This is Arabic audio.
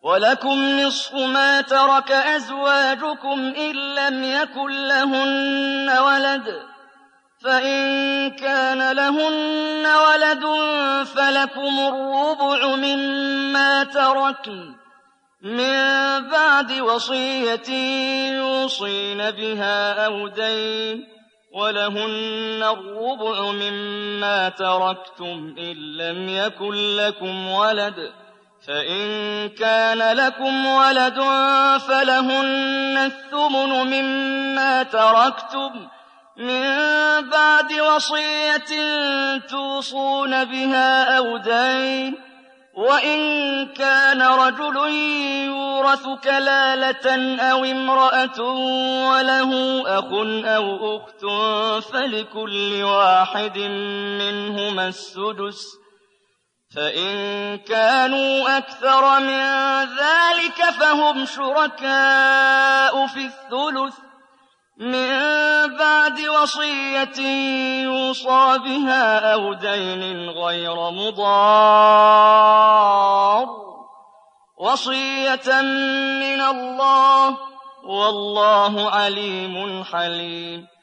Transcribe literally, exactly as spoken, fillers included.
وَلَكُمْ نِصْفُ مَا تَرَكَ أَزْوَاجُكُمْ إِن لَّمْ يَكُن لَّهُنَّ وَلَدٌ ۚ فَإِن كَانَ لَهُنَّ وَلَدٌ فَلَكُمُ الرُّبُعُ مِمَّا تَرَكْنَ مِن بَعْدِ وَصِيَّةٍ يُوصِينَ بِهَا أَوْ دَيْنٍ ۗ وَلَهُنَّ الرُّبُعُ مِمَّا تَرَكْتُمْ إِن لَّمْ يَكُن لَّكُمْ وَلَدٌ ۚ فَإِن كَانَ لَكُمْ وَلَدٌ فَلَهُنَّ الثُّمُنُ مِمَّا تَرَكْتُم مِّن بَعْدِ وَصِيَّةٍ تُوصُونَ بِهَا أَوْ دَيْنٍ ۗ وَإِن كَانَ رَجُلٌ يُورَثُ كَلَالَةً أَوِ امْرَأَةٌ وَلَهُ أَخٌ أَوْ أُخْتٌ فَلِكُلِّ وَاحِدٍ مِّنْهُمَا السُّدُسُ ۚ فَإِن كَانُوا أَكْثَرَ مِن ذَٰلِكَ فَهُمْ شُرَكَاءُ فِي الثُّلُثِ مِن بَعْدِ وَصِيَّةٍ يُوصَىٰ بِهَا أَوْ دَيْنٍ غَيْرَ مُضَارٍّ ۚ وَصِيَّةً مِّنَ اللَّهِ ۗ وَاللَّهُ عَلِيمٌ حَلِيمٌ